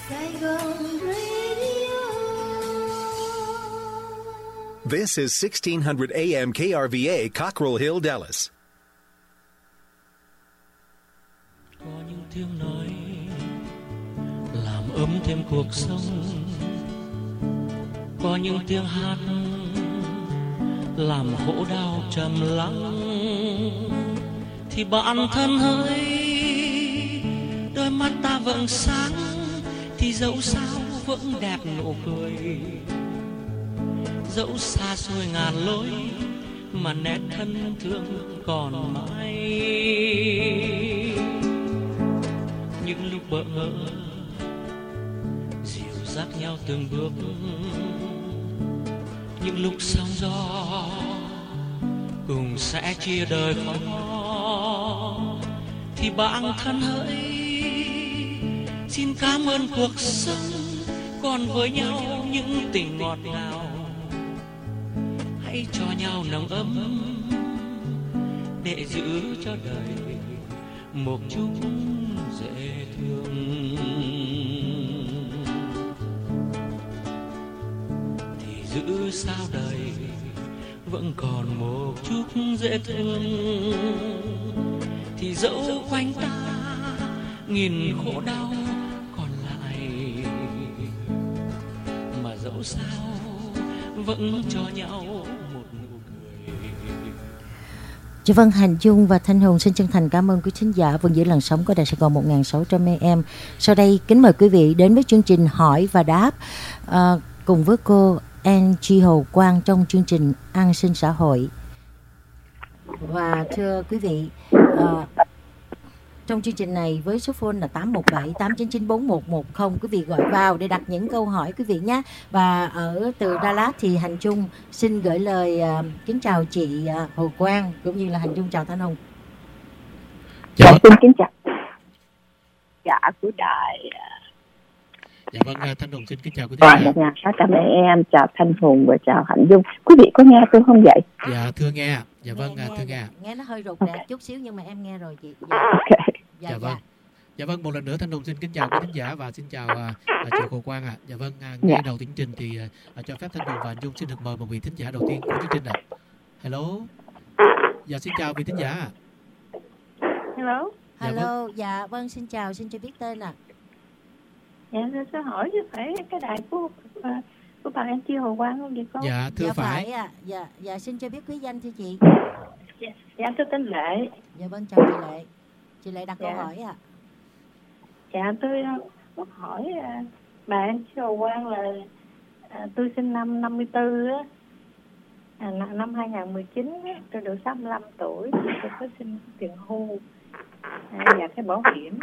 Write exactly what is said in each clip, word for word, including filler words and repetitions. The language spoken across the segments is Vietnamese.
This is sixteen hundred A M K R V A, Cockrell Hill, Dallas. Có những tiếng nói làm ấm thêm cuộc sống, có những tiếng hát làm khổ đau trầm lắng, thì bạn thân hỡi, đôi mắt ta vẫn sáng, thì dẫu sao vẫn đẹp nụ cười. Dẫu xa xôi ngàn lối mà nét thân thương còn mãi. Những lúc bỡ ngỡ dìu dắt nhau từng bước, những lúc sóng gió cùng sẽ chia đời khó, thì bạn thân hỡi, xin cảm ơn cuộc sống còn với nhau những tình ngọt ngào. Hãy cho nhau nồng ấm để giữ cho đời một chút dễ thương. Thì giữ sao đời vẫn còn một chút dễ thương, thì dẫu quanh ta nghìn khổ đau còn lại, mà dẫu sao vẫn cho nhau. Dạ vâng, Hành Dung và Thanh Hùng xin chân thành cảm ơn quý thính giả vẫn giữ làn sóng của Đài Sài Gòn một nghìn sáu trăm A M. Sau đây kính mời quý vị đến với chương trình hỏi và đáp à, cùng với cô Angie Hồ Quang trong chương trình An sinh xã hội. Và thưa quý vị, à, trong chương trình này với số phone là tám một bảy tám chín chín bốn một một không, quý vị gọi vào để đặt những câu hỏi quý vị nhé. Và ở từ Dallas thì Hành Trung xin gửi lời uh, kính chào chị uh, Hồ Quang, cũng như là Hành Trung chào Thanh Hùng. Dạ, xin kính chào dạ của đài. Dạ vâng, Thanh Hùng xin kính chào quý vị. Một ngàn sáu trăm em chào Thanh Hùng và chào Hạnh Dung. Quý vị có nghe tôi không vậy? Dạ thưa nghe. Dạ vâng, nghe, thưa nghe. Nghe nó hơi rụt okay. rè chút xíu nhưng mà em nghe rồi chị. Dạ. Okay. Dạ, dạ vâng. Dạ. Dạ vâng, một lần nữa Thanh Hùng xin kính chào quý khán giả và xin chào uh, chị Hồ Quang ạ. À. Dạ vâng, uh, ngay dạ. đầu tiến trình thì uh, cho phép Thanh Hùng và Anh Dung xin được mời một vị thính giả đầu tiên của chương trình ạ. À. Hello. Dạ xin chào vị thính giả. Hello. Dạ Hello. Vâng. Dạ vâng, xin chào, xin cho biết tên ạ. À. Dạ, tôi sẽ hỏi chứ phải cái đài của uh, của bà Angie Hồ Quang không vậy con? Dạ thưa dạ, phải. phải à. Dạ, dạ xin cho biết quý danh thưa chị. Dạ, dạ tôi tên Lệ. Dạ vâng, chào chị Lệ. Chị Lệ đặt dạ. câu hỏi ạ. À. Dạ tôi có hỏi uh, bà Angie Hồ Quang là uh, tôi sinh năm năm mươi tư á, à, năm hai nghìn mười chín á, tôi được sáu mươi lăm tuổi, tôi có xin tiền hưu à, và cái bảo hiểm.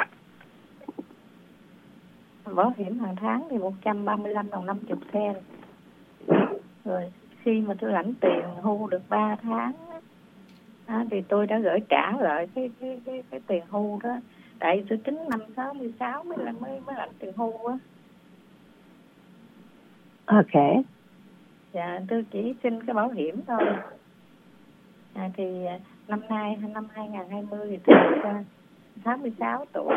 Bảo hiểm hàng tháng thì một trăm ba mươi lăm đồng năm mươi sen. Rồi khi mà tôi lãnh tiền hưu được ba tháng á, thì tôi đã gửi trả lại cái cái cái, cái tiền hưu đó. Tại tôi tính năm sáu mươi sáu mới là mới mới lãnh tiền hưu á. Ok. Dạ tôi chỉ xin cái bảo hiểm thôi. À, thì năm nay năm hai nghìn hai mươi thì tôi được sáu mươi sáu tuổi.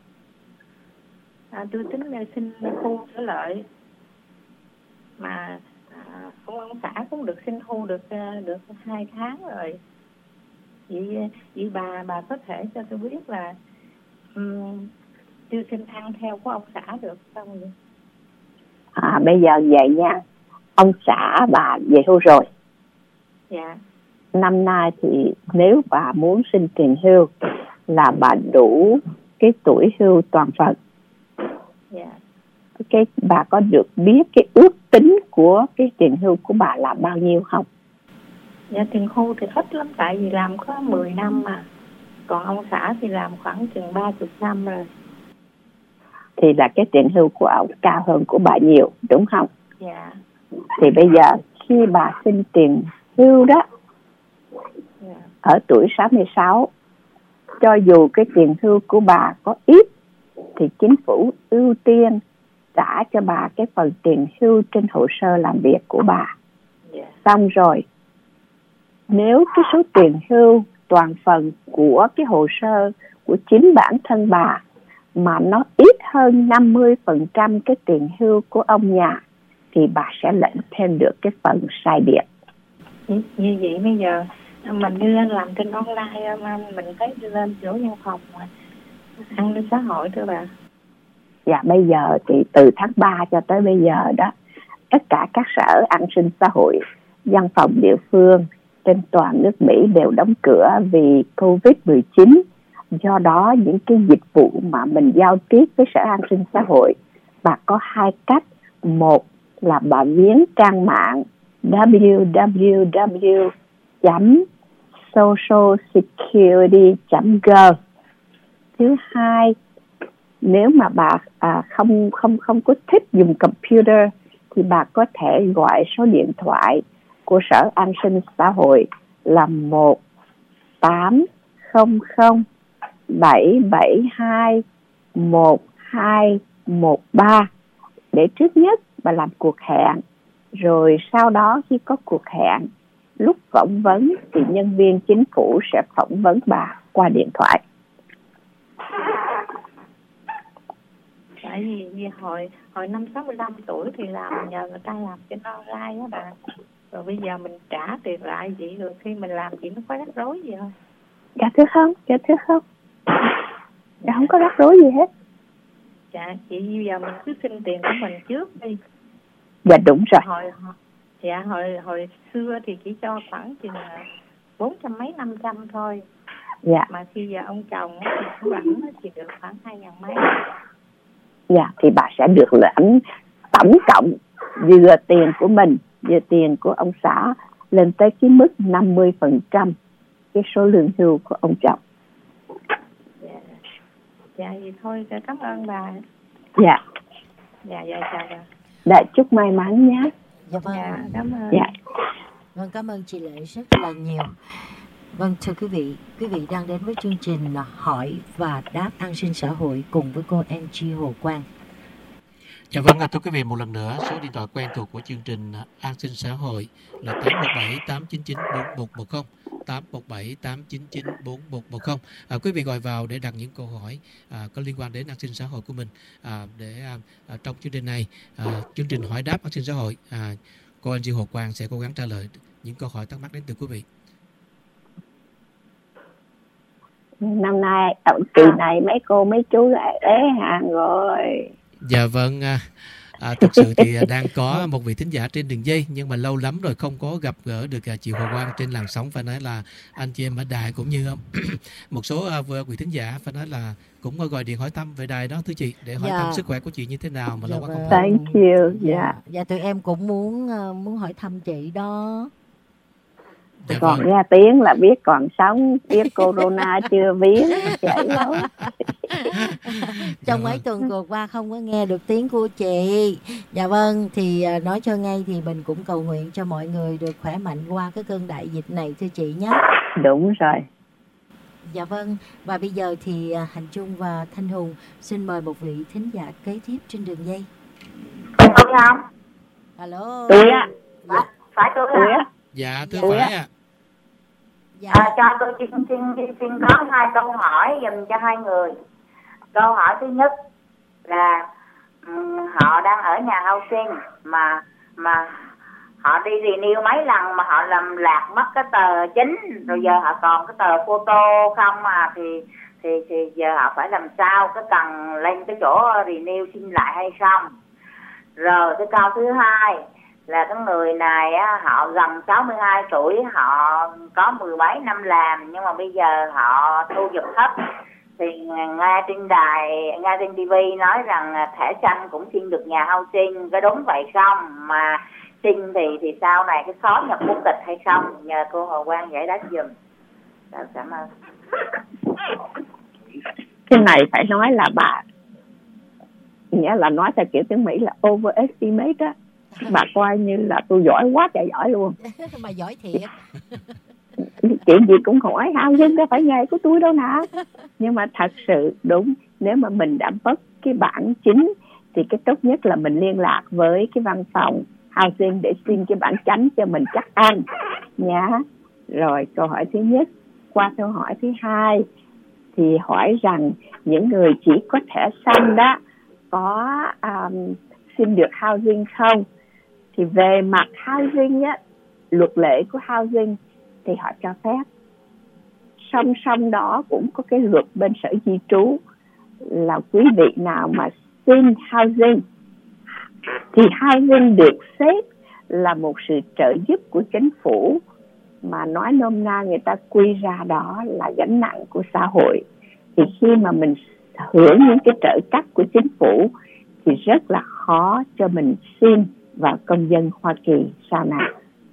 À, tôi tính xin hưu trở lại mà à, ông ông xã cũng được xin hưu được được hai tháng rồi. Vậy vậy bà bà có thể cho tôi biết là um, tôi xin ăn theo của ông xã được không vậy? À bây giờ vậy nha, ông xã bà về hưu rồi. Dạ. Năm nay thì nếu bà muốn xin tiền hưu là bà đủ cái tuổi hưu toàn phần. Dạ. Cái bà có được biết cái ước tính của cái tiền hưu của bà là bao nhiêu không? Dạ tiền hưu thì ít lắm, tại vì làm có mười năm mà. Còn ông xã thì làm khoảng chừng ba mươi năm rồi. Thì là cái tiền hưu của ông cao hơn của bà nhiều, đúng không? Dạ. Thì bây giờ khi bà xin tiền hưu đó, dạ, ở tuổi sáu mươi sáu, cho dù cái tiền hưu của bà có ít thì chính phủ ưu tiên trả cho bà cái phần tiền hưu trên hồ sơ làm việc của bà. Yeah. Xong rồi, nếu cái số tiền hưu toàn phần của cái hồ sơ của chính bản thân bà mà nó ít hơn năm mươi phần trăm cái tiền hưu của ông nhà thì bà sẽ lãnh thêm được cái phần sai biệt. Như, như vậy bây giờ mình đi lên làm trên online mà mình thấy đi lên chỗ văn phòng mà an sinh xã hội thưa bà. Dạ bây giờ thì từ tháng ba cho tới bây giờ đó, tất cả các sở an sinh xã hội, văn phòng địa phương trên toàn nước Mỹ đều đóng cửa vì covid mười chín. Do đó những cái dịch vụ mà mình giao tiếp với sở an sinh xã hội, bà có hai cách. Một là bà viếng trang mạng w w w chấm social security chấm gov. Thứ hai, nếu mà bà à, không không không có thích dùng computer thì bà có thể gọi số điện thoại của Sở An sinh xã hội là một tám không không bảy bảy hai một hai một ba để trước nhất bà làm cuộc hẹn, rồi sau đó khi có cuộc hẹn, lúc phỏng vấn thì nhân viên chính phủ sẽ phỏng vấn bà qua điện thoại. Tại vì, vì hồi hồi năm sáu mươi lăm tuổi thì làm nhờ người ta làm trên online đó bà. Rồi bây giờ mình trả tiền lại vậy, rồi khi mình làm chị nó có rắc rối gì không? Dạ thưa không, dạ thưa không. Dạ không có rắc rối gì hết. Dạ chị bây giờ mình cứ xin tiền của mình trước đi. Dạ đúng rồi. Hồi dạ hồi hồi xưa thì chỉ cho khoảng chừng bốn trăm mấy năm trăm thôi. Dạ. Mà khi giờ ông chồng thì cũng lãnh chỉ được khoảng hai ngàn mấy. Dạ thì bà sẽ được lãnh tổng cộng vừa tiền của mình, vừa tiền của ông xã lên tới cái mức năm mươi phần trăm cái số lương hưu của ông chồng. Dạ. Dạ vậy thôi, cảm ơn bà. Dạ. Dạ dạ chào bà. Dạ chúc may mắn nhé. Dạ vâng. Dạ cảm ơn. Dạ. Vâng, cảm ơn chị Lệ rất là nhiều. Vâng, thưa quý vị, quý vị đang đến với chương trình là Hỏi và Đáp An sinh xã hội cùng với cô Angie Hồ Quang. Dạ vâng, thưa quý vị, một lần nữa, số điện thoại quen thuộc của chương trình An sinh xã hội là tám một bảy tám chín chín bốn một một không, tám một bảy tám chín chín bốn một một không. À, quý vị gọi vào để đặt những câu hỏi à, có liên quan đến an sinh xã hội của mình. À, để à, trong chương trình này, à, chương trình Hỏi Đáp An sinh xã hội, à, cô Angie Hồ Quang sẽ cố gắng trả lời những câu hỏi thắc mắc đến từ quý vị. Năm nay, kỳ này mấy cô mấy chú lại ế hàng rồi. Dạ vâng, à, à, thực sự thì đang có một vị thính giả trên đường dây, nhưng mà lâu lắm rồi không có gặp gỡ được à, chị Hồ Quang trên làn sóng. Phải nói là anh chị em ở đài cũng như một số à, vị thính giả phải nói là cũng gọi điện hỏi thăm về đài đó thưa chị, để hỏi dạ. thăm sức khỏe của chị như thế nào mà dạ lâu quá vâng. không thấy. Thank you. Dạ. Dạ, dạ tụi em cũng muốn uh, muốn hỏi thăm chị đó. Dạ còn vâng. nghe tiếng là biết còn sống, biết corona chưa biết vậy đó. Trong Dạ mấy vâng. tuần vừa qua không có nghe được tiếng của chị. Dạ vâng, thì uh, nói cho ngay thì mình cũng cầu nguyện cho mọi người được khỏe mạnh qua cái cơn đại dịch này thưa chị nhé. Đúng rồi. Dạ vâng, và bây giờ thì uh, Hành Trung và Thanh Hùng xin mời một vị thính giả kế tiếp trên đường dây. Tôi không? Alo. Tôi á. Phải, phải tôi Tôi hả? á. Dạ thưa Dạ. phải ạ. Dạ. À, cho tôi xin, xin, xin, xin có hai câu hỏi dùm cho hai người. Câu hỏi thứ nhất là um, họ đang ở nhà housing mà mà họ đi renew mấy lần mà họ làm lạc mất cái tờ chính, rồi giờ họ còn cái tờ photo không mà thì thì thì giờ họ phải làm sao, có cần lên cái chỗ renew xin lại hay không? Rồi cái câu thứ hai là cái người này á, họ gần sáu mươi hai tuổi, họ có mười mấy năm làm nhưng mà bây giờ họ thu nhập thấp, thì nghe trên đài, nghe trên ti vi nói rằng thẻ xanh cũng xin được nhà housing, có đúng vậy không? Mà xin thì thì sau này cái khó nhập quốc tịch hay không? Nhờ cô Hồ Quang giải đáp giùm. Cảm ơn. Cái này phải nói là bà, nghĩa là nói theo kiểu tiếng Mỹ là overestimate á. Bà coi như là tôi giỏi quá trời giỏi luôn. Mà giỏi thiệt. Chuyện gì cũng hỏi, housing đâu phải nghề của tôi đâu nè. Nhưng mà thật sự đúng, nếu mà mình đã mất cái bản chính thì cái tốt nhất là mình liên lạc với cái văn phòng housing để xin cái bản chánh cho mình chắc ăn nhá. Rồi câu hỏi thứ nhất. Qua câu hỏi thứ hai thì hỏi rằng những người chỉ có thẻ xanh đó có um, xin được housing không? Thì về mặt housing á, luật lệ của housing thì họ cho phép. Song song đó cũng có cái luật bên Sở Di trú là quý vị nào mà xin housing thì housing được xếp là một sự trợ giúp của chính phủ, mà nói nôm na người ta quy ra đó là gánh nặng của xã hội. Thì khi mà mình hưởng những cái trợ cấp của chính phủ thì rất là khó cho mình xin vào công dân Hoa Kỳ sau này.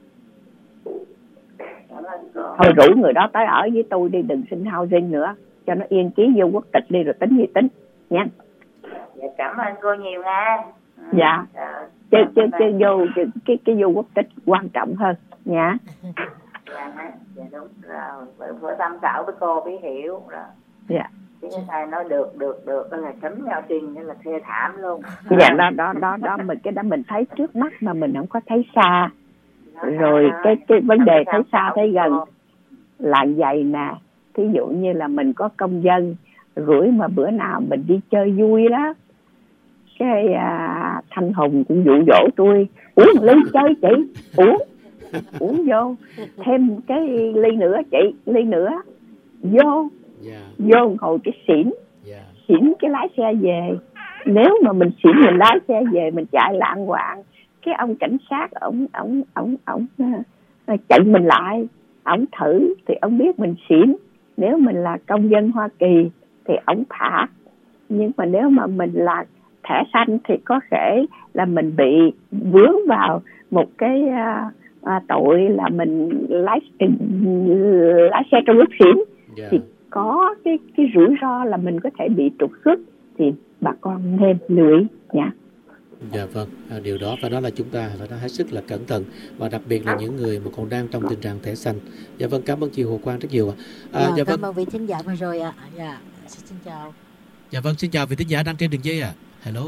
Thôi rủ người đó tới ở với tôi đi, đừng xin housing nữa, cho nó yên ký vô quốc tịch đi rồi tính gì tính nha. Dạ, cảm ơn cô nhiều nha. Dạ, chứ chứ chứ vô cái cái vô quốc tịch quan trọng hơn nha. Dạ, dạ đúng rồi, bữa tham khảo với cô mới hiểu rồi. Dạ. Chứ thầy nói được được được là chấm nhau tiền nên là thê thảm luôn. Dạ, đó đó đó đó mình cái đó mình thấy trước mắt mà mình không có thấy xa. Rồi cái cái vấn đề thấy xa thấy gần là vậy nè. Thí dụ như là mình có công dân rủi mà bữa nào mình đi chơi vui đó, cái à, Thanh Hùng cũng dụ dỗ tôi uống ly chơi chị, uống uống vô thêm cái ly nữa chị, ly nữa vô yeah. vô hồi cái xỉn yeah. xỉn cái lái xe về. Nếu mà mình xỉn mình lái xe về mình chạy lạng quạng, cái ông cảnh sát ổng ổng ổng ổng chặn mình lại, ổng thử thì ông biết mình xỉn. Nếu mình là công dân Hoa Kỳ thì ổng phạt, nhưng mà nếu mà mình là thẻ xanh thì có thể là mình bị vướng vào một cái uh, uh, tội là mình lái lái xe trong lúc xỉn, yeah. thì có cái cái rủi ro là mình có thể bị trục xuất, thì bà con nên lưu ý nha. Dạ vâng, à, điều đó phải nói là chúng ta phải nói hết sức là cẩn thận, và đặc biệt là những người mà còn đang trong tình trạng thẻ xanh. Dạ vâng, cảm ơn chị Hồ Quang rất nhiều ạ. À, dạ, dạ cảm vâng. ơn vị thính giả vừa rồi ạ. Dạ, xin chào. Dạ vâng, xin chào vị thính giả đang trên đường dây ạ. À. Hello.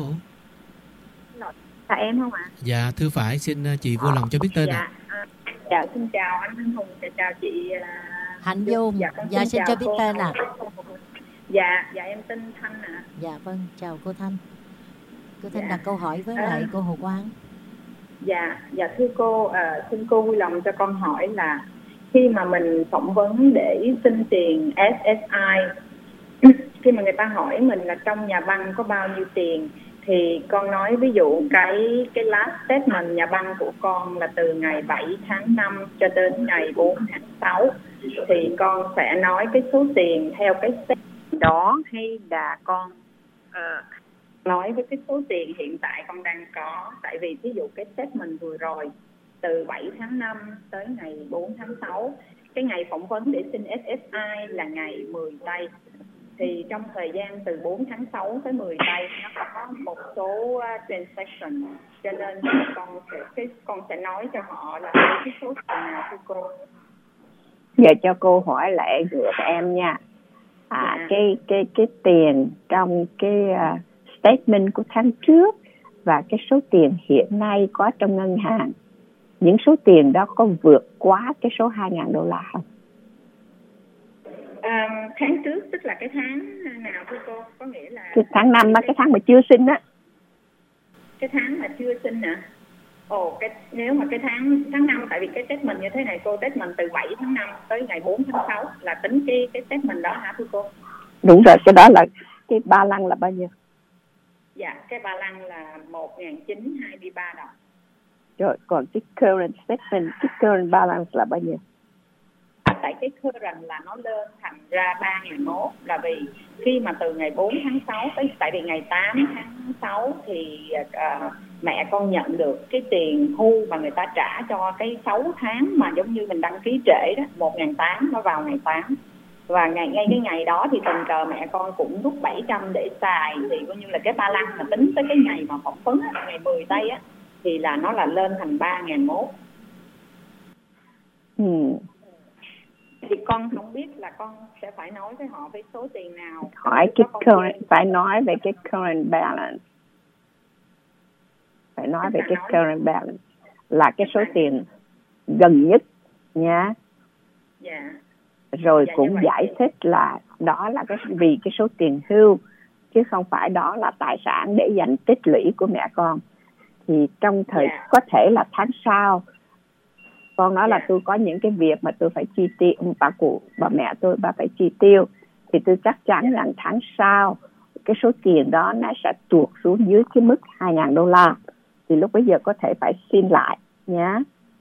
Là em không ạ? À? Dạ, thưa phải, xin chị vui lòng cho biết tên ạ. Dạ, à. dạ, xin chào anh Thanh Hùng, dạ, chào chị uh... Hạnh Dung. Dạ, dạ xin cho biết tên ạ. À. Dạ, dạ em tên Thanh ạ. À. Dạ vâng, chào cô Thanh. Cô Thanh dạ. đặt câu hỏi với lại à. cô Hồ Quang. Dạ, dạ thưa cô, uh, xin cô vui lòng cho con hỏi là khi mà mình phỏng vấn để xin tiền ét ét i, khi mà người ta hỏi mình là trong nhà băng có bao nhiêu tiền, thì con nói ví dụ cái cái last statement nhà băng của con là từ ngày bảy tháng năm cho đến ngày bốn tháng sáu, thì con sẽ nói cái số tiền theo cái statement đó, hay là con uh, nói với cái số tiền hiện tại con đang có? Tại vì ví dụ cái statement vừa rồi từ bảy tháng năm tới ngày bốn tháng sáu, cái ngày phỏng vấn để xin ét ét i là ngày mười tây, thì trong thời gian từ bốn tháng sáu tới mười tây nó có một số transaction, cho nên con sẽ cái con sẽ nói cho họ là cái số tiền nào thưa cô. Giờ cho cô hỏi lại ngược em nha. À, dạ. cái cái cái tiền trong cái uh, statement của tháng trước và cái số tiền hiện nay có trong ngân hàng, những số tiền đó có vượt quá cái số hai nghìn đô la không? À, tháng trước tức là cái tháng nào thưa cô? Có nghĩa là cái tháng năm á, cái tháng mà chưa sinh á. Cái tháng mà chưa sinh hả? Ồ, cái nếu mà cái tháng tháng năm, tại vì cái statement như thế này cô, statement từ bảy tháng năm tới ngày bốn tháng sáu là tính cái cái statement đó hả thưa cô? Đúng rồi, cái đó là cái ba lăng là bao nhiêu? Dạ, cái ba lăng là một nghìn chín trăm hai mươi ba đồng. Rồi, còn cái current statement, cái current balance là bao nhiêu? À, tại cái current là nó lên thành ra ba nghìn mốt, là vì khi mà từ ngày bốn tháng sáu tới, tại vì ngày tám tháng sáu thì uh, mẹ con nhận được cái tiền hưu mà người ta trả cho cái sáu tháng mà giống như mình đăng ký trễ đó, một nghìn tám trăm nó vào ngày tám. Và ngày ngay cái ngày đó thì tình cờ mẹ con cũng rút bảy trăm để xài, thì coi như là cái ba lăng mà tính tới cái ngày mà phỏng vấn á, ngày mười tây á, thì là nó là lên thành ba nghìn mốt. Ừ. Thì con không biết là con sẽ phải nói với họ với số tiền nào. Hỏi cái current, phải nói về cái current balance. Phải nói Tức về cái nói current balance là cái số tiền gần nhất nha. Dạ. rồi Dạ, cũng như vậy giải thì- thích là đó là cái vì cái số tiền hưu chứ không phải đó là tài sản để dành tích lũy của mẹ con. Thì trong thời Dạ. có thể là tháng sau con nói là Dạ. tôi có những cái việc mà tôi phải chi tiêu, bà cụ bà mẹ tôi bà phải chi tiêu, thì tôi chắc chắn rằng tháng sau cái số tiền đó nó sẽ tuột xuống dưới cái mức hai ngàn đô la, thì lúc bấy giờ có thể phải xin lại nhé.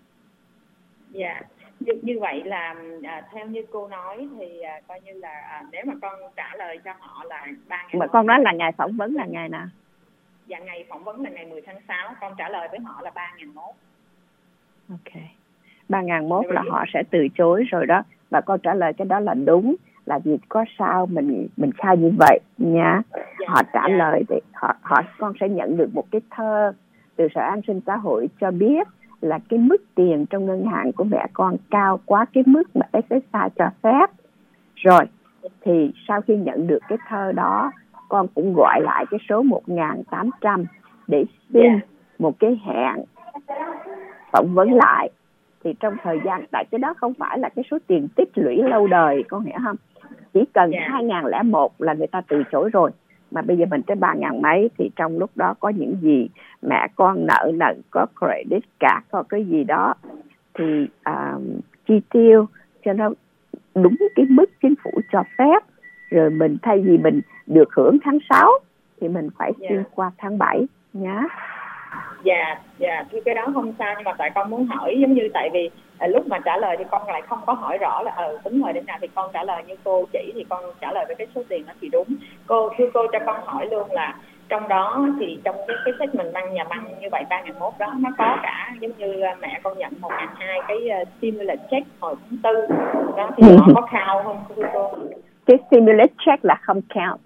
Dạ, như, như vậy là à, theo như cô nói thì à, coi như là à, nếu mà con trả lời cho họ là ba ngày. Mà con nói là ngày phỏng vấn là ngày nào? Dạ, ngày phỏng vấn là ngày mười tháng sáu, con trả lời với họ là ba ngàn mốt. Ok, ba ngàn mốt là họ sẽ từ chối rồi đó, và con trả lời cái đó là đúng, là vì có sao mình mình khai như vậy nha. Dạ, Họ trả dạ. lời thì họ họ con sẽ nhận được một cái thơ từ Sở An sinh Xã hội cho biết là cái mức tiền trong ngân hàng của mẹ con cao quá cái mức mà ét ét i cho phép. Rồi thì sau khi nhận được cái thơ đó, con cũng gọi lại cái số một nghìn tám trăm để xin Yeah. một cái hẹn phỏng vấn lại. Thì trong thời gian, tại cái đó không phải là cái số tiền tích lũy lâu đời, con hiểu không? Chỉ cần Yeah. hai nghìn lẻ một là người ta từ chối rồi. Mà bây giờ mình tới ba ngàn mấy, thì trong lúc đó có những gì mẹ con nợ nần, có credit card, có cái gì đó thì uh, chi tiêu cho nó đúng cái mức chính phủ cho phép. Rồi mình thay vì mình được hưởng tháng sáu thì mình phải xin Yeah. qua tháng bảy nhá. Dạ, dạ, thì cái đó không sao, nhưng mà tại con muốn hỏi giống như tại vì à, lúc mà trả lời thì con lại không có hỏi rõ là ờ tính thời điểm nào thì con trả lời như cô chỉ, thì con trả lời với cái số tiền đó thì đúng. Cô thưa cô cho con hỏi luôn là trong đó thì trong cái cái segment băng nhà băng như vậy ba ngàn mốt đó nó có cả giống như mẹ con nhận một ngàn hai cái uh, stimulus check hồi tháng tư đó thì họ có count không thưa cô? Cái stimulus check là không count.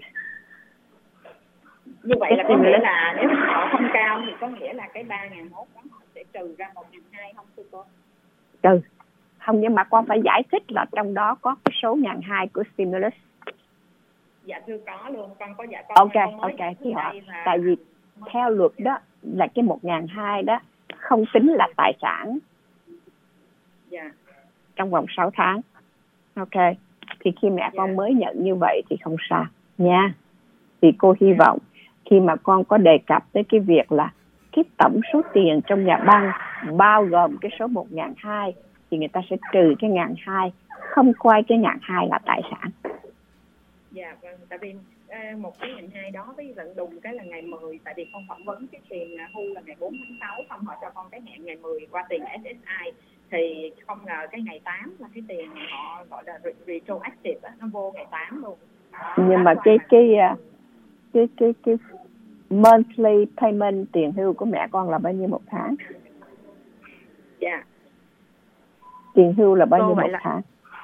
Như vậy là có nghĩa là nếu mà họ không cao thì có nghĩa là cái ba ngàn mốt đó họ sẽ trừ ra một ngàn hai không thưa cô? Trừ. Không, nhưng mà con phải giải thích là trong đó có cái số ngàn hai của stimulus. Dạ thưa có luôn, con có dạ con. Ok, con ok. Thì họ, là... tại vì theo luật đó là cái một ngàn hai đó không tính là tài sản. Dạ. Trong vòng sáu tháng. Ok. Thì khi mẹ con Dạ. mới nhận như vậy thì không sao nha. Thì cô hy vọng khi mà con có đề cập tới cái việc là cái tổng số tiền trong nhà băng bao gồm cái số một ngàn hai thì người ta sẽ trừ cái ngàn hai, không coi cái ngàn hai là tài sản. Dạ vâng, tại vì một cái ngàn hai đó với lận đùng cái là ngày mười, tại vì con phỏng vấn cái tiền hưu là ngày bốn tháng sáu, xong họ cho con cái hẹn ngày mười qua tiền ét ét i, thì không ngờ cái ngày tám là cái tiền họ gọi là retroactive á, nó vô ngày tám luôn. Nhưng mà cái cái cái cái cái monthly payment tiền hưu của mẹ con là bao nhiêu một tháng? Dạ. Tiền hưu là bao nhiêu một là... tháng?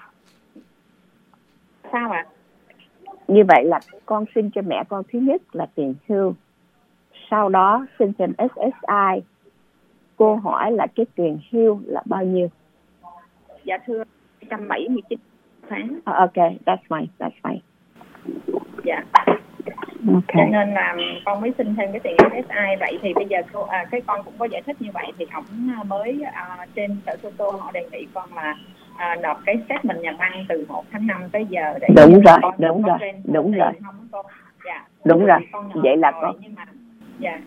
Sao ạ? À? Như vậy là con xin cho mẹ con thứ nhất là tiền hưu, sau đó xin thêm ét ét i. Cô hỏi là cái tiền hưu là bao nhiêu? Dạ thưa hai trăm bảy mươi chín tháng. Oh, ok, that's fine, that's fine. Dạ. Okay. Cho nên là con mới xin thêm cái tiền ét ét i. Vậy thì bây giờ cô, à, cái con cũng có giải thích như vậy thì ổng mới à, trên sở sơ tô họ đề nghị con là à, nộp cái statement nhà băng từ một tháng năm tới giờ để đúng rồi, con đúng rồi, đúng rồi. Không, con. Dạ. Đúng rồi. Vậy là rồi, con. Nhưng mà, dạ.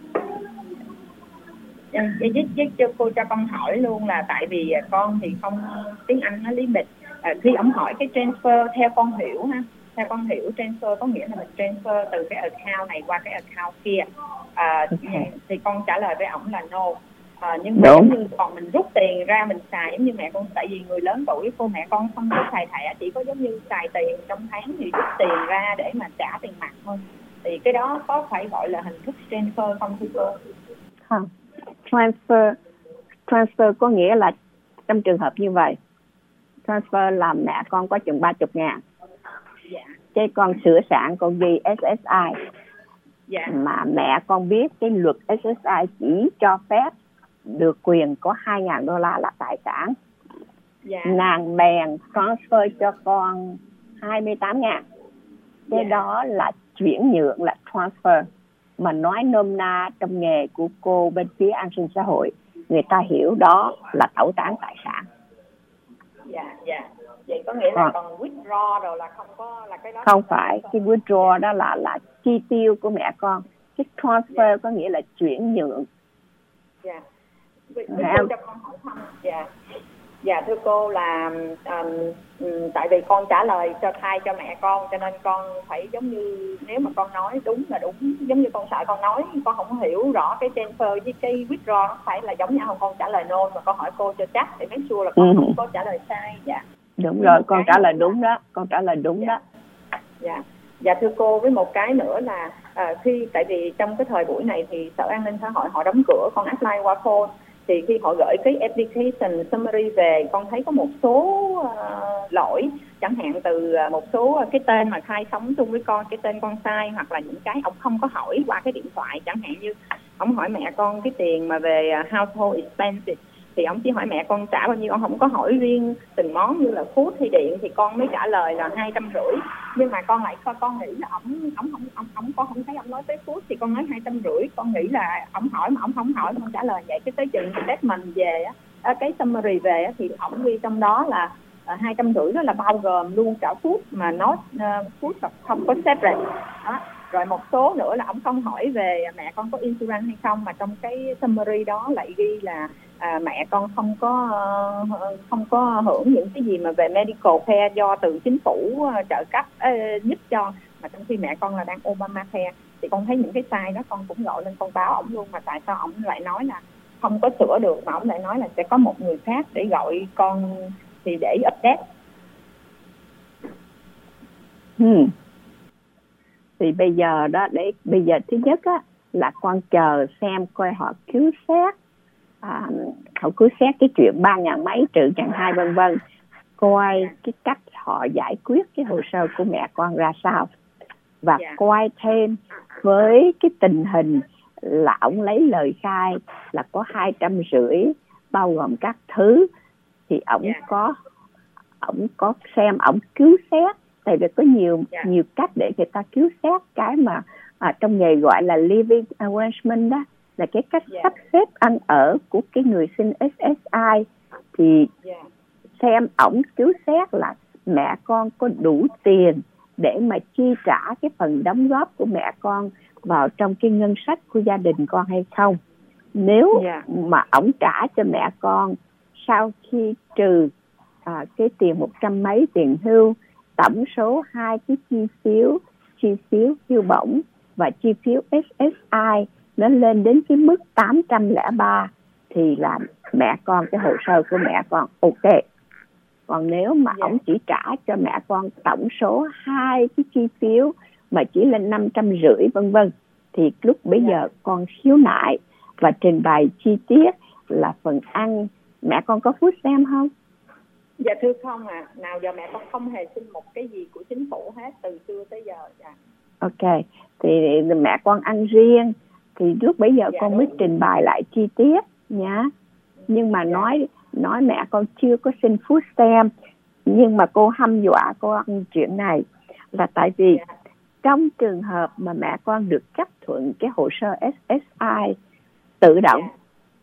Với, với, với cho cô cho con hỏi luôn là tại vì con thì không tiếng Anh nó lý bịch. À, khi ổng hỏi cái transfer theo con hiểu ha. Theo con hiểu transfer có nghĩa là mình transfer từ cái account này qua cái account kia. À, okay. Thì con trả lời với ổng là no. À, nhưng mà giống như còn mình rút tiền ra mình xài giống như mẹ con, tại vì người lớn tuổi cô mẹ con không có xài thẻ, chỉ có giống như xài tiền trong tháng thì rút tiền ra để mà trả tiền mặt thôi. Thì cái đó có phải gọi là hình thức transfer không thưa cô? Không. Transfer transfer có nghĩa là trong trường hợp như vậy, transfer làm mẹ con có chừng ba mươi ngàn. Dạ. Cái con sửa sản con ghi ét ét i. Dạ. Mà mẹ con biết cái luật ét ét i chỉ cho phép được quyền có hai ngàn đô la là tài sản. Dạ. Nàng bèn transfer cho con hai mươi tám ngàn. Cái dạ. đó là chuyển nhượng, là transfer. Mà nói nôm na trong nghề của cô bên phía an sinh xã hội, người ta hiểu đó là tẩu tán tài sản. Dạ, dạ. Vậy có nghĩa là còn, còn withdraw rồi là không có là cái đó không phải cái withdraw đó là là chi tiêu của mẹ con. Cái transfer yeah. có nghĩa là chuyển nhượng. Dạ. Yeah. Cô cho con hỏi thăm. Dạ. Dạ thưa cô là um, um, tại vì con trả lời cho thay cho mẹ con, cho nên con phải giống như nếu mà con nói đúng là đúng, giống như con sợ con nói con không hiểu rõ cái transfer với cái withdraw nó phải là giống nhau không, con trả lời no mà con hỏi cô cho chắc để make sure là con ừ. không có trả lời sai. Dạ đúng với rồi, con trả lời đúng đó, con trả lời đúng dạ. đó. Dạ. Dạ thưa cô, với một cái nữa là à, khi tại vì trong cái thời buổi này thì Sở An ninh Xã hội họ đóng cửa, con apply qua phone, thì khi họ gửi cái application summary về, con thấy có một số uh, lỗi, chẳng hạn từ uh, một số cái tên mà khai sống chung với con, cái tên con sai, hoặc là những cái ông không có hỏi qua cái điện thoại, chẳng hạn như ông hỏi mẹ con cái tiền mà về uh, household expenses thì ông chỉ hỏi mẹ con trả bao nhiêu, ông không có hỏi riêng từng món như là food hay điện, thì con mới trả lời là hai trăm rưỡi. Nhưng mà con lại con nghĩ là ông ông không ông ông con không thấy ông nói tới food thì con nói hai trăm rưỡi, con nghĩ là ông hỏi mà ông không hỏi, con trả lời vậy. Cái tới chừng statement về á, cái summary về á, thì ông ghi trong đó là hai trăm rưỡi đó là bao gồm luôn cả food mà nó uh, food không có separate đó. Rồi một số nữa là ông không hỏi về mẹ con có insurance hay không, mà trong cái summary đó lại ghi là à, mẹ con không có uh, không có hưởng những cái gì mà về medical care do từ chính phủ uh, trợ cấp uh, giúp cho, mà trong khi mẹ con là đang Obamacare. Thì con thấy những cái sai đó, con cũng gọi lên con báo ổng luôn, mà tại sao ổng lại nói là không có sửa được, mà ổng lại nói là sẽ có một người khác để gọi con thì để update. Hmm. Thì bây giờ đó, để bây giờ thứ nhất á là con chờ xem coi họ cứu xét, à, họ cứu xét cái chuyện ba ngàn mấy trừ chẳng hai vân vân, coi cái cách họ giải quyết cái hồ sơ của mẹ con ra sao, và yeah. coi thêm với cái tình hình là ông lấy lời khai là có hai trăm rưỡi bao gồm các thứ, thì ông yeah. có ông có xem ông cứu xét. Tại vì có nhiều yeah. nhiều cách để người ta cứu xét cái mà à, trong nghề gọi là living arrangement đó, là cái cách yeah. sắp xếp ăn ở của cái người xin ét ét i. Thì yeah. xem ổng cứu xét là mẹ con có đủ tiền để mà chi trả cái phần đóng góp của mẹ con vào trong cái ngân sách của gia đình con hay không. Nếu yeah. mà ổng trả cho mẹ con sau khi trừ à, cái tiền một trăm mấy tiền hưu, tổng số hai cái chi phiếu, chi phiếu hưu bổng và chi phiếu ét ét i nó lên đến cái mức tám trăm lẻ ba, thì là mẹ con, cái hồ sơ của mẹ con ok. Còn nếu mà yeah. ông chỉ trả cho mẹ con tổng số hai cái chi phiếu mà chỉ lên năm trăm rưỡi vân vân, thì lúc bây yeah. giờ con khiếu nại và trình bày chi tiết là phần ăn. Mẹ con có food stamp không? Dạ thưa không à, nào giờ mẹ con không hề xin một cái gì của chính phủ hết từ xưa tới giờ. Dạ. Ok, thì mẹ con ăn riêng, thì lúc bấy giờ dạ, con mới trình bày lại chi tiết nhá. Nhưng mà dạ. nói nói mẹ con chưa có xin food stamp, nhưng mà cô hăm dọa con chuyện này là tại vì dạ. trong trường hợp mà mẹ con được chấp thuận cái hồ sơ ét ét i tự động, dạ.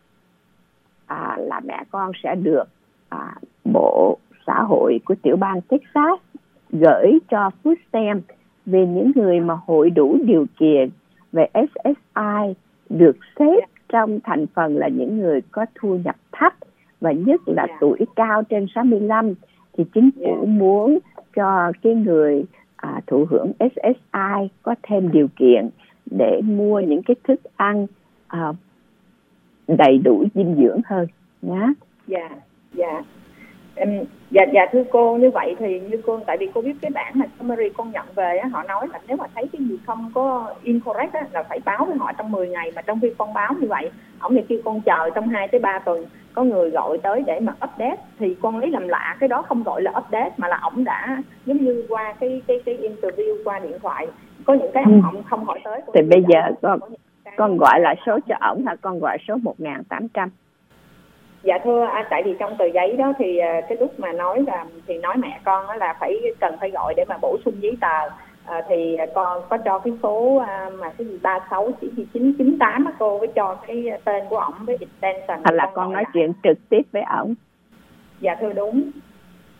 à, là mẹ con sẽ được à, Bộ Xã hội của tiểu bang Texas gửi cho food stamp về những người mà hội đủ điều kiện về ét ét i, được xếp trong thành phần là những người có thu nhập thấp và nhất là yeah. tuổi cao trên sáu mươi lăm, thì chính phủ yeah. muốn cho cái người à, thụ hưởng ét ét i có thêm điều kiện để mua những cái thức ăn à, đầy đủ dinh dưỡng hơn nhá. Dạ, dạ. Um, dạ dạ thưa cô, như vậy thì như cô, tại vì cô biết cái bản mà summary con nhận về á, họ nói là nếu mà thấy cái gì không có incorrect á, là phải báo với họ trong mười ngày, mà trong khi con báo như vậy, ổng thì kêu con chờ trong hai tới ba tuần có người gọi tới để mà update, thì con lấy làm lạ, cái đó không gọi là update mà là ổng đã giống như qua cái cái cái interview qua điện thoại, có những cái ổng ừ. không hỏi tới. Thì bây giờ con con gọi là số cho ổng hả? Con gọi số một nghìn tám trăm. Dạ thưa, à, tại vì trong tờ giấy đó thì à, cái lúc mà nói là thì nói mẹ con đó là phải cần phải gọi để mà bổ sung giấy tờ, à, thì con có cho cái số à, mà cái gì ba sáu chỉ gì chín chín tám á, cô với cho cái tên của ổng với extension. Hay là con, con nói chuyện trực tiếp với ổng? Dạ thưa đúng.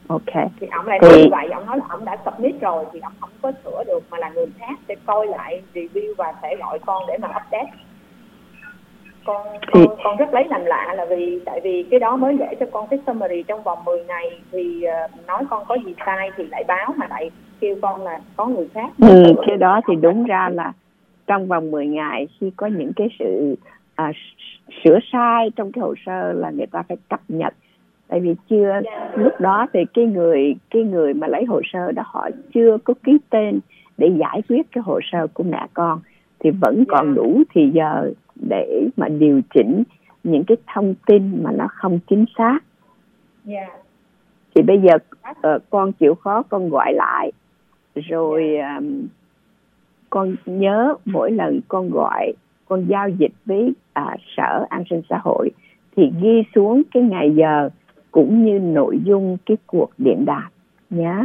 Ok. Thì ông lại Thì- nói như vậy, ông nói là ông đã submit rồi thì ông không có sửa được, mà là người khác sẽ coi lại review và sẽ gọi con để mà update. Con Thì- con, con rất lấy làm lạ là vì tại vì cái đó mới gửi cho con cái summary trong vòng mười ngày thì uh, nói con có gì sai thì lại báo, mà lại kêu con là có người khác. Ừ, cái đó thì đúng ra là trong vòng mười ngày khi có những cái sự à, sửa sai trong cái hồ sơ là người ta phải cập nhật, tại vì chưa lúc đó thì cái người cái người mà lấy hồ sơ đó họ chưa có ký tên để giải quyết cái hồ sơ của mẹ con, thì vẫn còn đủ thì giờ để mà điều chỉnh những cái thông tin mà nó không chính xác. Dạ. Thì bây giờ uh, con chịu khó con gọi lại rồi um, con nhớ mỗi lần con gọi, con giao dịch với à, Sở An sinh xã hội thì ghi xuống cái ngày giờ cũng như nội dung cái cuộc điện đàm nhé.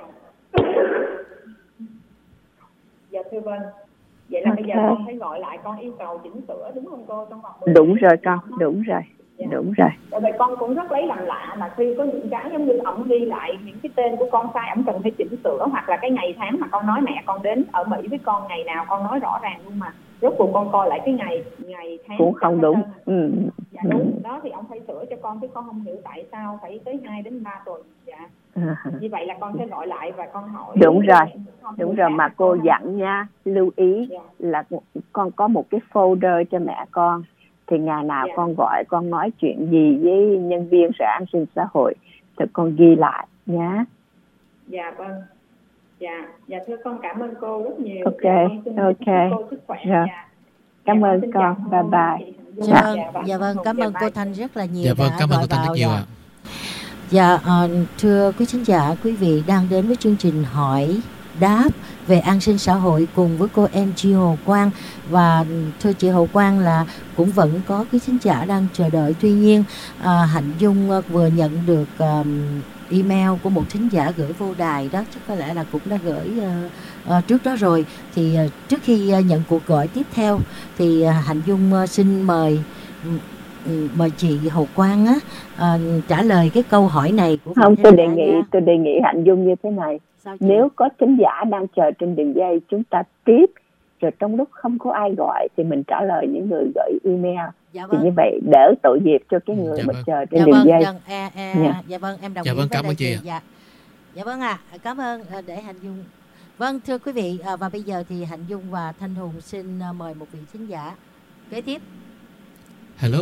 Dạ thưa vâng. Vậy là Ok. bây giờ con phải gọi lại, con yêu cầu chỉnh sửa đúng không cô, trong vòng mười Đúng ngày? rồi con, đúng rồi, Dạ. đúng rồi. Tại vì con cũng rất lấy làm lạ mà khi có những cái giống như ổng ghi lại những cái tên của con sai, ổng cần phải chỉnh sửa, hoặc là cái ngày tháng mà con nói mẹ con đến ở Mỹ với con ngày nào con nói rõ ràng luôn, mà rốt cuộc con coi lại cái ngày ngày tháng Cũng không đúng. Ừ. Dạ đúng, đó thì ông phải sửa cho con chứ con không hiểu tại sao phải tới hai đến ba tuần. Dạ. À, Như vậy là con sẽ gọi lại và con hỏi. đúng rồi, Không, đúng người rồi khác mà con cô không- dặn nha, lưu ý Dạ. là con có một cái folder cho mẹ con, thì ngày nào Dạ. con gọi con nói chuyện gì với nhân viên Sở An sinh xã hội thì con ghi lại nhé. Dạ vâng. Dạ, dạ thưa con cảm ơn cô rất nhiều. Ok, Dạ, con xin ok. chúc cô sức khỏe. Dạ. Dạ. Cảm Dạ, ơn xin con, chào bye cô, bye. chị Hạnh Dung. Dạ vâng, và dạ vâng, Hồng. cảm Dạ, ơn cô bye. Thanh rất là nhiều Dạ vâng, đã cảm ơn gọi cô Thanh rất vào. nhiều Dạ. ạ. Dạ, ờ, thưa quý khán giả, quý vị đang đến với chương trình hỏi đáp về an sinh xã hội cùng với cô em Chi Hồ Quang. Và thưa chị Hồ Quang là cũng vẫn có quý khán giả đang chờ đợi. Tuy nhiên à, Hạnh Dung à, vừa nhận được um, email của một khán giả gửi vô đài đó, chắc có lẽ là cũng đã gửi uh, uh, trước đó rồi. Thì uh, trước khi uh, nhận cuộc gọi tiếp theo thì uh, Hạnh Dung uh, xin mời um, mời chị Hồ Quang á à, trả lời cái câu hỏi này của Không, khán tôi giả đề nghị nha. tôi đề nghị Hạnh Dung như thế này. Sao chị? Nếu có thính giả đang chờ trên đường dây, chúng ta tiếp, rồi trong lúc không có ai gọi thì mình trả lời những người gửi email. Dạ Thì vâng. như vậy đỡ tội nghiệp cho cái Ừ, người dạ mà vâng. chờ trên Dạ đường vâng, dây. dạ, à, à, Dạ. dạ vâng, em đồng Dạ ý vâng, với cảm đây ơn chị ạ. Dạ. Dạ vâng ạ, à, cảm ơn à, để Hạnh Dung. Vâng, thưa quý vị, à, và bây giờ thì Hạnh Dung và Thanh Hùng xin à, mời một vị khán giả kế tiếp. Hello.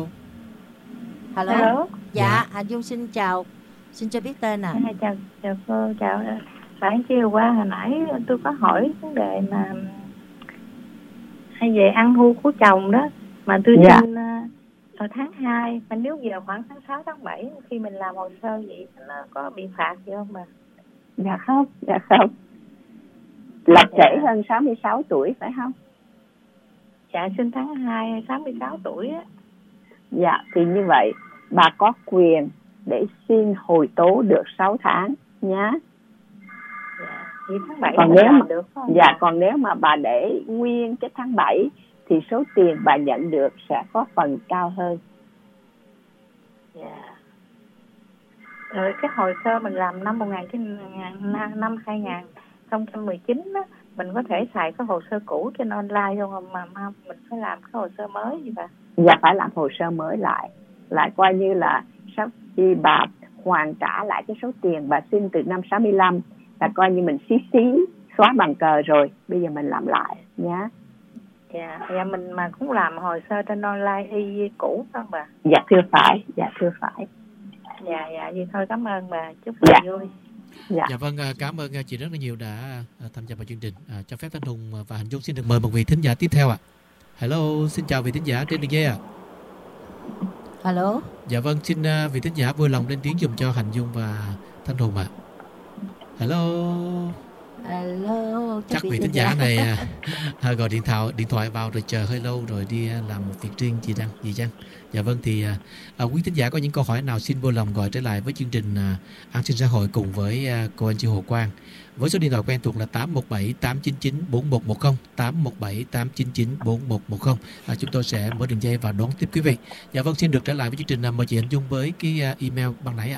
Hello. Hello. Dạ, Dạ. Hạnh Dung xin chào. Xin cho biết tên ạ. À, chào chào cô, chào bạn chiều qua hồi nãy tôi có hỏi vấn đề mà hay về ăn hưu của chồng đó, mà tôi Dạ. xin uh, vào tháng hai, mà nếu giờ khoảng tháng sáu tháng bảy khi mình làm hồ sơ vậy nó có bị phạt gì không bà? Dạ không, dạ không. Là Dạ. trễ hơn sáu mươi sáu tuổi phải không? Dạ xin tháng hai sáu mươi sáu tuổi á. Dạ, thì như vậy bà có quyền để xin hồi tố được sáu tháng nhé. Dạ. Vậy tháng bảy Còn mình nếu làm mà, được không? dạ, còn nếu mà bà để nguyên cái tháng bảy thì số tiền bà nhận được sẽ có phần cao hơn. Dạ. Rồi cái hồ sơ mình làm năm một nghìn chín năm hai nghìn không trăm mười chín đó, mình có thể xài cái hồ sơ cũ trên online không, không mà không mình phải làm cái hồ sơ mới gì bà? Dạ, phải làm hồ sơ mới lại, lại coi như là sau khi bà hoàn trả lại cái số tiền bà xin từ năm sáu mươi lăm là coi như mình xí xí xóa bằng cờ rồi, bây giờ mình làm lại nhé. Dạ, dạ mình mà cũng làm hồ sơ trên online y cũ phải không bà? Dạ thưa phải, dạ thưa phải. Dạ, dạ, vậy thôi cảm ơn bà, chúc Dạ. bà vui. Dạ. Dạ vâng, à, cảm ơn à, chị rất là nhiều đã à, tham gia vào chương trình. À, cho phép Thanh Hùng và Hạnh Dung xin được mời một vị thính giả tiếp theo ạ. Hello, xin chào vị thính giả trên đường dây ạ. Hello. Dạ vâng, xin à, vị thính giả vui lòng lên tiếng dùm cho Hạnh Dung và Thanh Hùng ạ. Hello. Hello. Chắc vị thính giả này à, à, gọi điện thoại điện thoại vào rồi chờ hơi lâu rồi đi à, làm một việc riêng gì chăng gì chăng. Dạ vâng, thì à, à, quý thính giả có những câu hỏi nào xin vui lòng gọi trở lại với chương trình à, An sinh xã hội cùng với à, cô anh chị Hồ Quang với số điện thoại quen thuộc là tám một bảy tám chín chín bốn một một không, tám một bảy tám chín chín bốn một một không. À, chúng tôi sẽ mở đường dây và đón tiếp quý vị. Dạ vâng, xin được trở lại với chương trình. À, mời chị Hạnh Dung với cái à, email ban nãy ạ.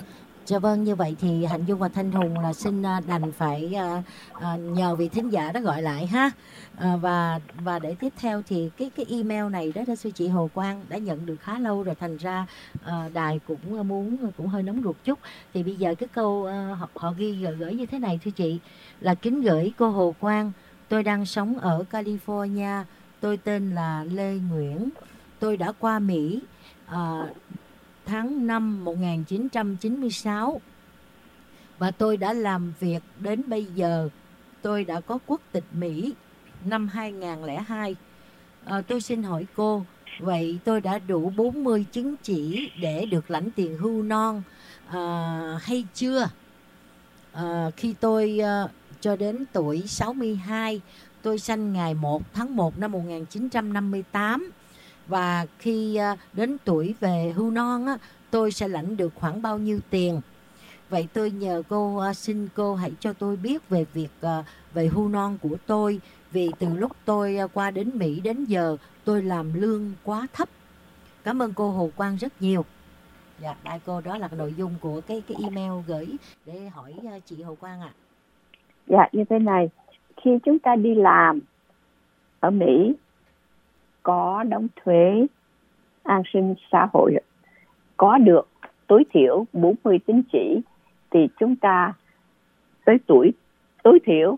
Dạ vâng, như vậy thì Hạnh Dung và Thanh Hùng là xin à, đành phải à, à, nhờ vị thính giả đó gọi lại ha. À, và và để tiếp theo thì cái cái email này đó, đó sư chị Hồ Quang đã nhận được khá lâu rồi, thành ra à, đài cũng muốn cũng hơi nóng ruột chút. Thì bây giờ cái câu à, họ, họ ghi gửi, gửi như thế này thưa chị, là kính gửi cô Hồ Quang, tôi đang sống ở California, tôi tên là Lê Nguyễn, tôi đã qua Mỹ à, tháng năm một nghìn chín trăm chín mươi sáu và tôi đã làm việc đến bây giờ. Tôi đã có quốc tịch Mỹ năm hai nghìn không trăm lẻ hai. À, tôi xin hỏi cô, vậy tôi đã đủ bốn mươi chứng chỉ để được lãnh tiền hưu non à, hay chưa? À, khi tôi à, cho đến tuổi sáu mươi hai, tôi sanh ngày một tháng một năm một nghìn chín trăm năm mươi tám. Và khi à, đến tuổi về hưu non á, tôi sẽ lãnh được khoảng bao nhiêu tiền? Vậy tôi nhờ cô, à, xin cô hãy cho tôi biết về việc à, về hưu non của tôi. Vì từ lúc tôi à, qua đến Mỹ đến giờ, tôi làm lương quá thấp. Cảm ơn cô Hồ Quang rất nhiều. Dạ, đại cô, đó là nội dung của cái cái email gửi để hỏi à, chị Hồ Quang ạ. À. Dạ, như thế này, khi chúng ta đi làm ở Mỹ, có đóng thuế an sinh xã hội, có được tối thiểu bốn mươi tín chỉ, thì chúng ta tới tuổi tối thiểu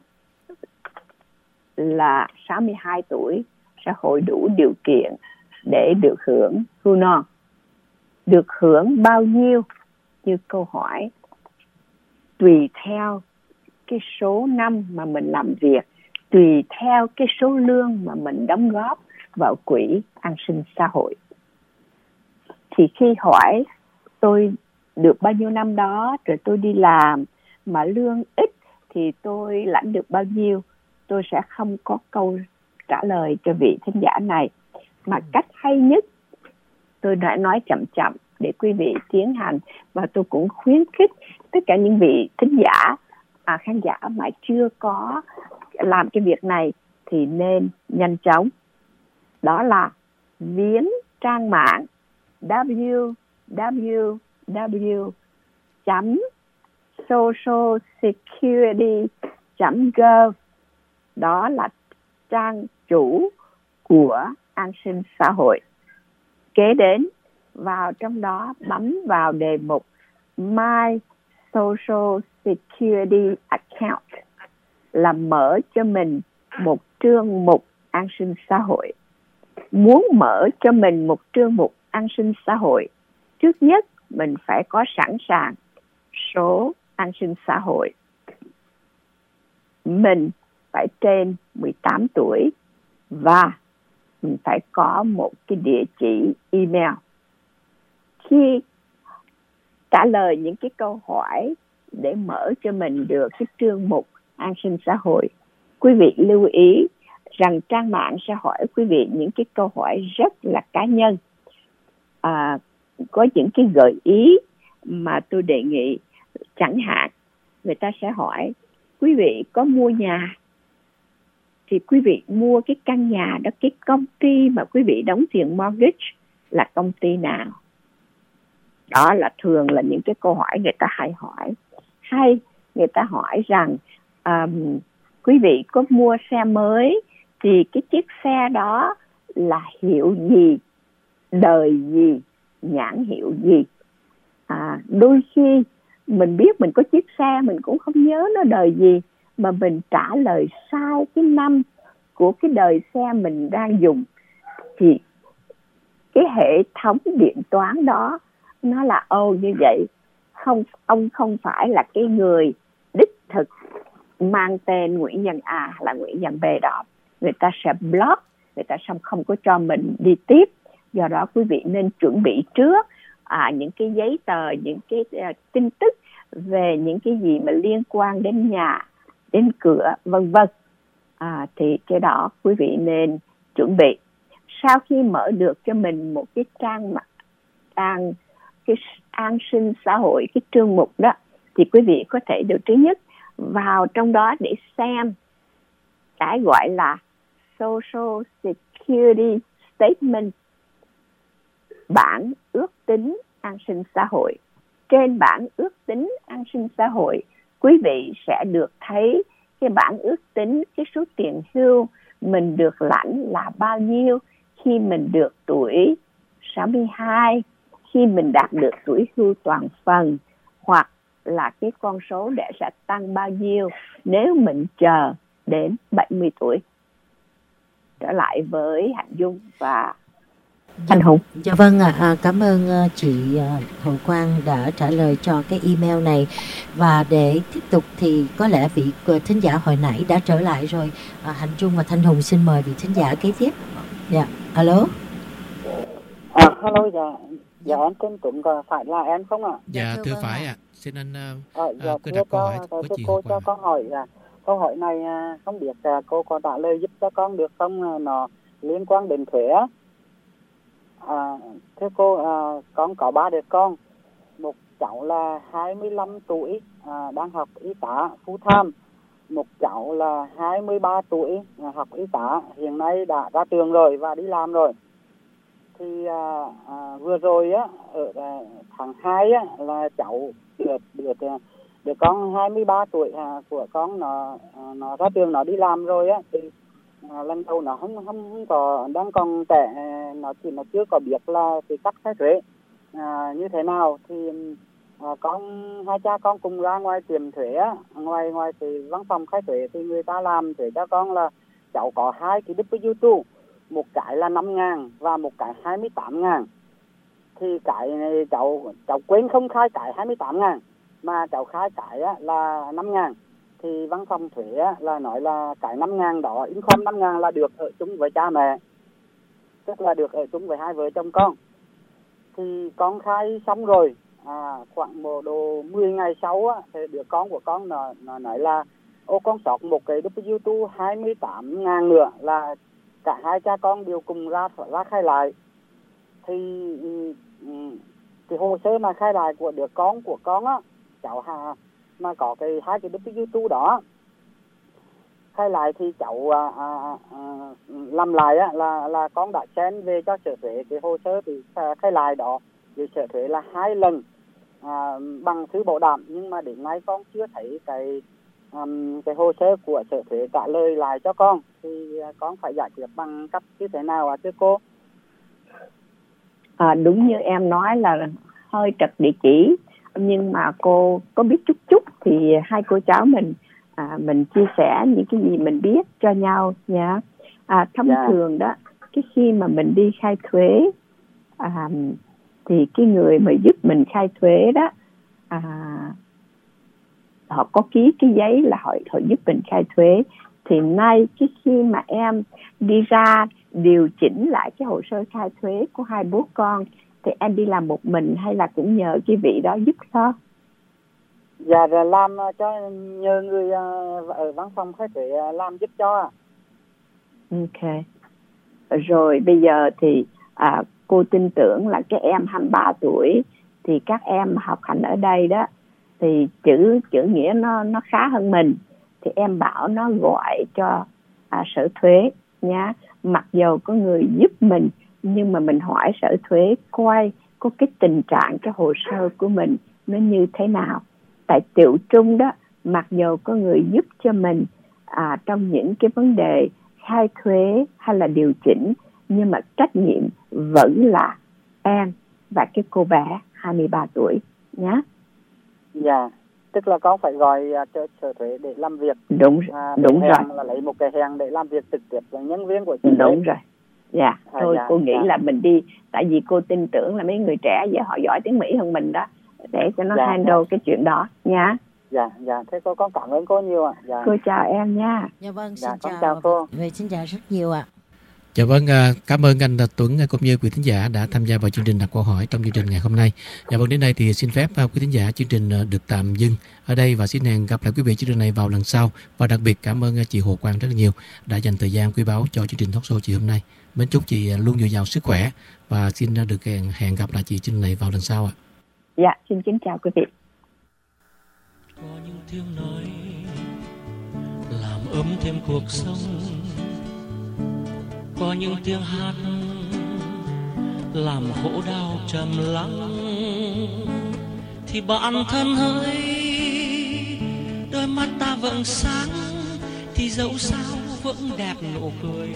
là sáu mươi hai tuổi sẽ hội đủ điều kiện để được hưởng hưu non. Được hưởng bao nhiêu như câu hỏi, tùy theo cái số năm mà mình làm việc, tùy theo cái số lương mà mình đóng góp vào quỹ an sinh xã hội. Thì khi hỏi tôi được bao nhiêu năm đó rồi tôi đi làm mà lương ít thì tôi lãnh được bao nhiêu, tôi sẽ không có câu trả lời cho vị thính giả này. Mà cách hay nhất, tôi đã nói chậm chậm để quý vị tiến hành, và tôi cũng khuyến khích tất cả những vị thính giả, à, khán giả mà chưa có làm cái việc này thì nên nhanh chóng. Đó là viếng trang mạng w w w chấm social security chấm gov. Đó là trang chủ của an sinh xã hội. Kế đến, vào trong đó bấm vào đề mục My Social Security Account là mở cho mình một trương mục an sinh xã hội. Muốn mở cho mình một trương mục an sinh xã hội, trước nhất mình phải có sẵn sàng số an sinh xã hội. Mình phải trên mười tám tuổi và mình phải có một cái địa chỉ email. Khi trả lời những cái câu hỏi để mở cho mình được cái trương mục an sinh xã hội, quý vị lưu ý rằng trang mạng sẽ hỏi quý vị những cái câu hỏi rất là cá nhân. À, có những cái gợi ý mà tôi đề nghị, chẳng hạn người ta sẽ hỏi quý vị có mua nhà thì quý vị mua cái căn nhà đó, cái công ty mà quý vị đóng tiền mortgage là công ty nào? Đó là thường là những cái câu hỏi người ta hay hỏi. Hay người ta hỏi rằng um, quý vị có mua xe mới thì cái chiếc xe đó là hiệu gì, đời gì, nhãn hiệu gì? À, đôi khi mình biết mình có chiếc xe, mình cũng không nhớ nó đời gì, mà mình trả lời sai cái năm của cái đời xe mình đang dùng, thì cái hệ thống điện toán đó nó là ô như vậy. Không, ông không phải là cái người đích thực mang tên Nguyễn Nhân A hay là Nguyễn Nhân B đó. Người ta sẽ block, người ta sẽ không có cho mình đi tiếp. Do đó quý vị nên chuẩn bị trước à, những cái giấy tờ, những cái uh, tin tức về những cái gì mà liên quan đến nhà, đến cửa, vân vân. À, thì cái đó quý vị nên chuẩn bị. Sau khi mở được cho mình một cái trang trang cái an sinh xã hội, cái trương mục đó, thì quý vị có thể điều thứ nhất vào trong đó để xem cái gọi là Social Security Statement, bản ước tính an sinh xã hội. trên bảng ước tính an sinh xã hội, quý vị sẽ được thấy cái bảng ước tính cái số tiền hưu mình được lãnh là bao nhiêu khi mình được tuổi sáu mươi hai, khi mình đạt được tuổi hưu toàn phần, hoặc là cái con số để sẽ tăng bao nhiêu nếu mình chờ đến bảy mươi tuổi. Trở lại với Hạnh Dung và Thanh Hùng. Dạ vâng ạ, à, cảm ơn uh, chị uh, Hồ Quang đã trả lời cho cái email này. Và để tiếp tục thì có lẽ vị uh, thính giả hồi nãy đã trở lại rồi. uh, Hạnh Dung và Thanh Hùng xin mời vị thính giả kế tiếp. Dạ, alo. À, hello, dạ, dạ em tên Tuấn, phải là em không ạ? Dạ, dạ thưa vâng phải ạ. À. Xin anh uh, à, dạ, uh, cứ đặt câu hỏi cho, với chị cô Hồ cho Quang. con hỏi là câu hỏi này không biết cô có trả lời giúp cho con được không, nó liên quan đến thuế. À, thưa cô, à, con có ba đứa con, một cháu là hai mươi lăm tuổi, à, đang học y tá full time, một cháu là hai mươi ba tuổi, à, học y tá, hiện nay đã ra trường rồi và đi làm rồi. Thì à, à, vừa rồi á, ở à, tháng hai á, là cháu được được được con hai mươi ba tuổi à, của con nó nó ra trường, nó đi làm rồi á. Thì à, lần đầu nó không không không có, đang còn trẻ, nó chỉ nó chưa có biết là cái cách khai thuế à, như thế nào. Thì à, con hai cha con cùng ra ngoài tiệm thuế á, ngoài ngoài thì văn phòng khai thuế thì người ta làm thuế cho con là cháu có hai cái W hai, một cái là năm ngàn và một cái hai mươi tám ngàn. Thì cái này cháu cháu quên không khai cái hai mươi tám ngàn mà cháu khai cái á, là năm ngàn. Thì văn phòng thuế á, là nói là cái năm ngàn đó, income năm ngàn là được ở chung với cha mẹ, tức là được ở chung với hai vợ chồng con. Thì con khai xong rồi, à, khoảng một độ mười ngày sau á, thì đứa con của con nó, nó nói là ô con sót một cái W hai hai mươi tám ngàn nữa, là cả hai cha con đều cùng ra ra khai lại. Thì cái hồ sơ mà khai lại của đứa con của con á, cháu hà mà có cái hai cái W hai đó khai lại thì cháu à, à, à, làm lại á, là là con đã send về cho sở thuế cái hồ sơ thì khai lại đó về sở thuế là hai lần à, bằng thư bảo đảm, nhưng mà đến nay con chưa thấy cái um, cái hồ sơ của sở thuế trả lời lại cho con. Thì con phải giải quyết bằng cách như thế nào ạ, thưa cô? À, đúng như em nói là hơi trật địa chỉ, nhưng mà cô có biết chút chút thì hai cô cháu mình à, mình chia sẻ những cái gì mình biết cho nhau nha. À, thông yeah. thường đó, cái khi mà mình đi khai thuế à, thì cái người mà giúp mình khai thuế đó à, họ có ký cái giấy là họ, họ giúp mình khai thuế. Thì nay cái khi mà em đi ra điều chỉnh lại cái hồ sơ khai thuế của hai bố con thì em đi làm một mình hay là cũng nhờ cái vị đó giúp cho? Dạ, rồi làm cho nhờ người ở văn phòng khai thuế làm giúp cho. Ok. Rồi bây giờ thì à, cô tin tưởng là cái em hai mươi ba tuổi thì các em học hành ở đây đó thì chữ chữ nghĩa nó nó khá hơn mình, thì em bảo nó gọi cho à, sở thuế nhá. Mặc dù có người giúp mình nhưng mà mình hỏi sở thuế coi có cái tình trạng cái hồ sơ của mình nó như thế nào. Tại tiểu trung đó, mặc dù có người giúp cho mình à, trong những cái vấn đề khai thuế hay là điều chỉnh, nhưng mà trách nhiệm vẫn là em và cái cô bé hai mươi ba tuổi nhé. Dạ, tức là con phải gọi cho sở thuế để làm việc. Đúng, à, đúng rồi. Là lấy một cái hẹn để làm việc trực tiếp với nhân viên của sở thuế. Đúng rồi. Dạ, à, thôi dạ, cô nghĩ dạ. là mình đi, tại vì cô tin tưởng là mấy người trẻ giờ họ giỏi tiếng Mỹ hơn mình đó, để cho nó dạ, handle dạ. cái chuyện đó nha. Dạ, dạ, thế cô con cảm ơn cô nhiều ạ. Dạ. Cô chào em nha. Dạ vâng, dạ, xin con chào, chào cô. Vậy xin chào rất nhiều ạ. Dạ vâng, cảm ơn anh Tuấn cũng như quý thính giả đã tham gia vào chương trình đặt câu hỏi trong chương trình ngày hôm nay. Dạ vâng, đến đây thì xin phép quý thính giả chương trình được tạm dừng ở đây và xin hẹn gặp lại quý vị chương trình này vào lần sau. Và đặc biệt cảm ơn chị Hồ Quang rất là nhiều đã dành thời gian quý báu cho chương trình talk show chị hôm nay. Mến chúc chị luôn dồi dào sức khỏe và xin được hẹn, hẹn gặp lại chị chương trình này vào lần sau ạ. Dạ, xin kính chào quý vị. Có những tiếng nói làm ấm thêm cuộc sống, có những tiếng hát làm khổ đau trầm lắng, thì bạn thân hỡi, đôi mắt ta vẫn sáng, thì dẫu sao vẫn đẹp nụ cười.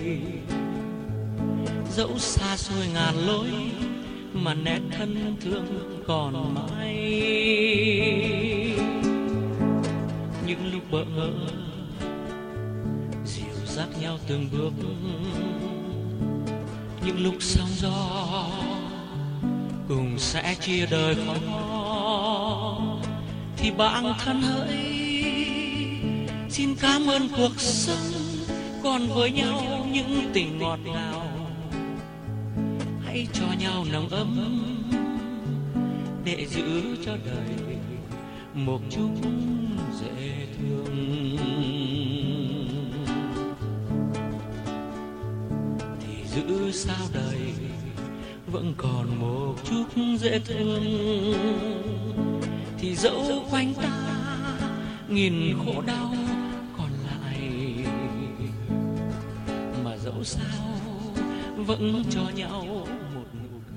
Dẫu xa xôi ngàn lối mà nét thân thương còn mãi. Những lúc bỡ ngỡ dìu dắt nhau từng bước, những lúc sóng gió cùng sẽ chia đời khó, thì bạn thân hỡi xin cảm ơn cuộc sống còn với nhau những tình ngọt ngào. Hãy cho nhau nồng ấm để giữ cho đời một chút dễ thương. Thì giữ sao đời vẫn còn một chút dễ thương, thì dẫu quanh ta nghìn khổ đau còn lại, mà dẫu sao vẫn cho nhau một nụ